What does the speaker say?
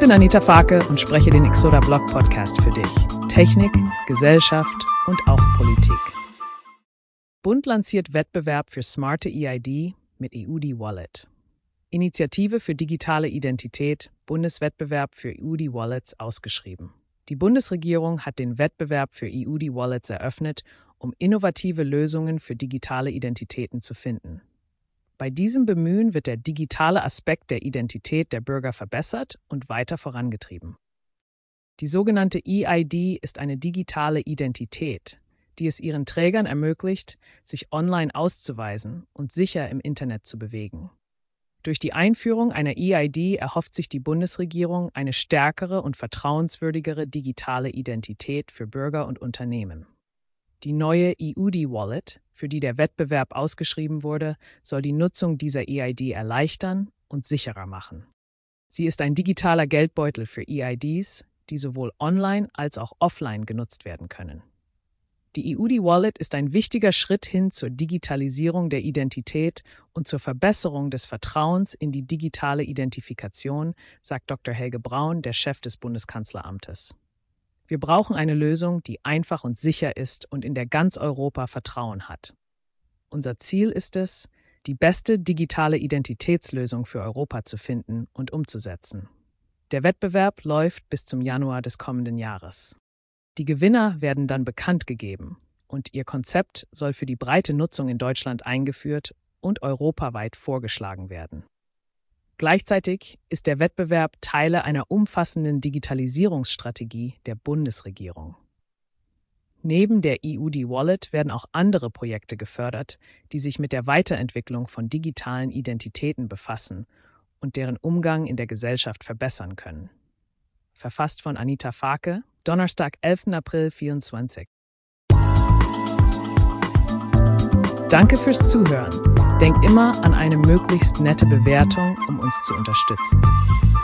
bin Anita Farke und spreche den Exoda Blog Podcast für dich. Technik, Gesellschaft und auch Politik. Bund lanciert Wettbewerb für smarte EID mit EUDI Wallet. Initiative für digitale Identität, Bundeswettbewerb für EUDI Wallets ausgeschrieben. Die Bundesregierung hat den Wettbewerb für EUDI Wallets eröffnet, um innovative Lösungen für digitale Identitäten zu finden. Bei diesem Bemühen wird der digitale Aspekt der Identität der Bürger verbessert und weiter vorangetrieben. Die sogenannte EID ist eine digitale Identität, die es ihren Trägern ermöglicht, sich online auszuweisen und sicher im Internet zu bewegen. Durch die Einführung einer EID erhofft sich die Bundesregierung eine stärkere und vertrauenswürdigere digitale Identität für Bürger und Unternehmen. Die neue EUDI Wallet, für die der Wettbewerb ausgeschrieben wurde, soll die Nutzung dieser EID erleichtern und sicherer machen. Sie ist ein digitaler Geldbeutel für EIDs, die sowohl online als auch offline genutzt werden können. Die EUDI Wallet ist ein wichtiger Schritt hin zur Digitalisierung der Identität und zur Verbesserung des Vertrauens in die digitale Identifikation, sagt Dr. Helge Braun, der Chef des Bundeskanzleramtes. Wir brauchen eine Lösung, die einfach und sicher ist und in der ganz Europa Vertrauen hat. Unser Ziel ist es, die beste digitale Identitätslösung für Europa zu finden und umzusetzen. Der Wettbewerb läuft bis zum Januar des kommenden Jahres. Die Gewinner werden dann bekannt gegeben und ihr Konzept soll für die breite Nutzung in Deutschland eingeführt und europaweit vorgeschlagen werden. Gleichzeitig ist der Wettbewerb Teil einer umfassenden Digitalisierungsstrategie der Bundesregierung. Neben der EUDI Wallet werden auch andere Projekte gefördert, die sich mit der Weiterentwicklung von digitalen Identitäten befassen und deren Umgang in der Gesellschaft verbessern können. Verfasst von Anita Farke, Donnerstag, 11. April 2024. Danke fürs Zuhören. Denk immer an eine möglichst nette Bewertung, um uns zu unterstützen.